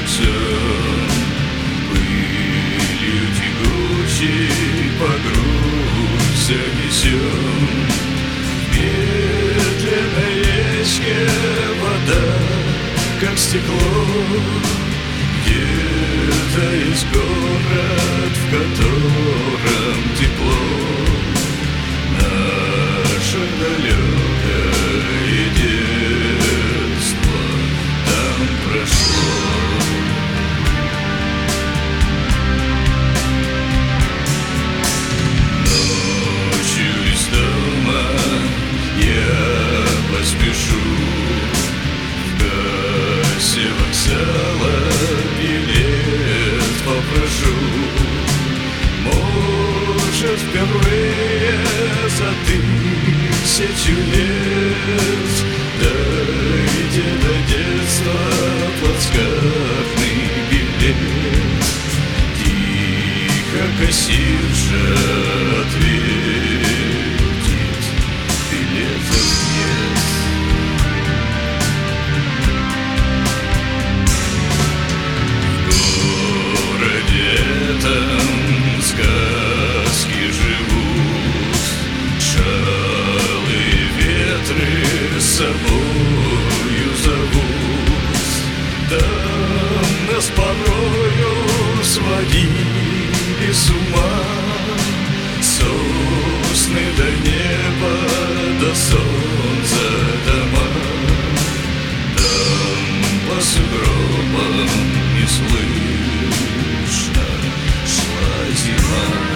как сон, пылью тягучей по грудь занесен. В медленной речке вода, как стекло. Где-то есть город, в котором тепло. Наше далекое детство там прошло. Ночью из дома я поспешу, в кассе вокзала билет попрошу. Может, впервые за 1000 лет дойдя до детства плацкартный билет. Тихо кассирша ответит: билетов нет. В городе этом сказки живут, шалые ветры с собою зовут. Там нас порою сводили с ума сосны до неба, до солнца дома. Там по сугробам неслышно шла зима.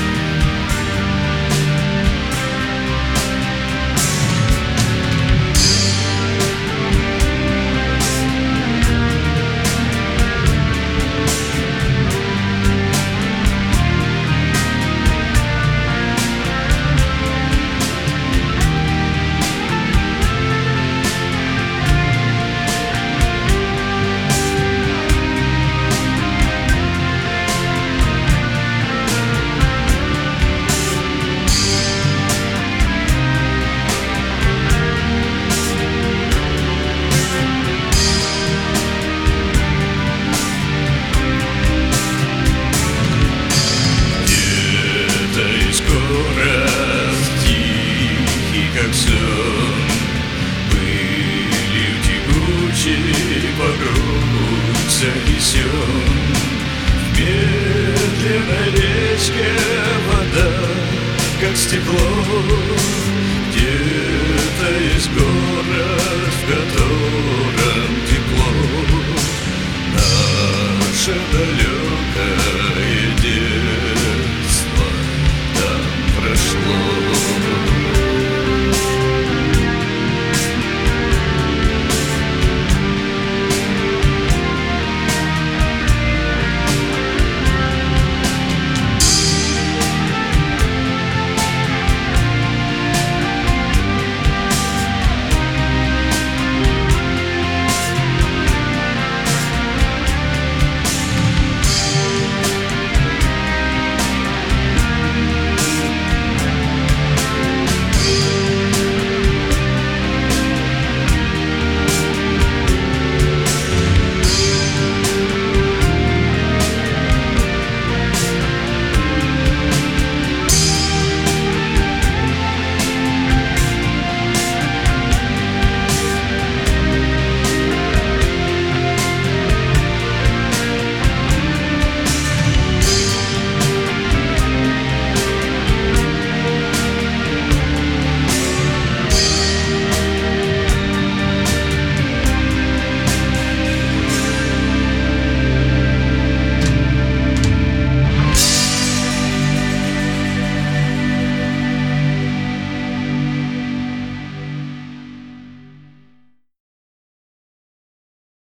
Как сон, пылью тягучей по грудь занесен. В медленной речке вода, как стекло. Где-то есть город,